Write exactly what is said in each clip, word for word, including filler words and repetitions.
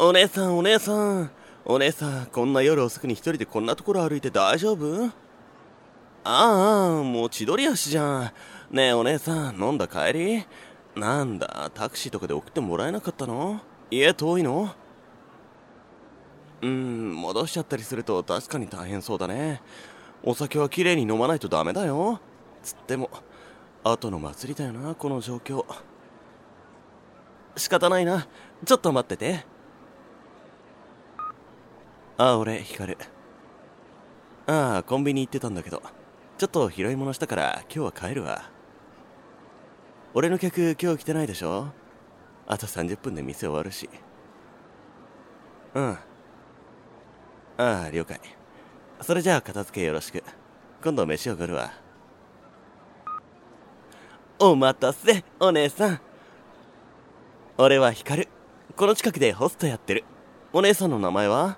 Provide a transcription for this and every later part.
お姉さん、お姉さん。お姉さん、こんな夜遅くに一人でこんなところ歩いて大丈夫？ああ、もう千鳥足じゃん。ねえお姉さん、飲んだ帰り？なんだ、タクシーとかで送ってもらえなかったの？家遠いの？うーん、戻しちゃったりすると確かに大変そうだね。お酒はきれいに飲まないとダメだよ。つっても、後の祭りだよな、この状況。仕方ないな。ちょっと待ってて。あ、俺、ヒカル。ああ、コンビニ行ってたんだけど、ちょっと拾い物したから今日は帰るわ。俺の客今日来てないでしょ？あとさんじゅっぷんで店終わるし。うん。ああ、了解。それじゃあ片付けよろしく。今度飯おごるわ。お待たせ、お姉さん。俺はヒカル。この近くでホストやってる。お姉さんの名前は？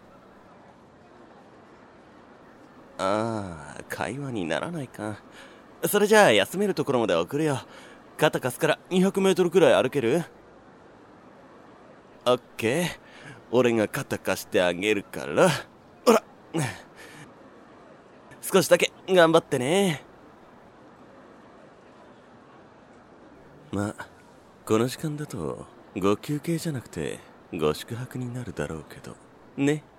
ああ、会話にならないか。それじゃあ休めるところまで送るよ。肩貸すからにひゃくメートルくらい歩ける？オッケー。俺が肩貸してあげるから。ほら。少しだけ頑張ってね。まあ、この時間だとご休憩じゃなくてご宿泊になるだろうけどね。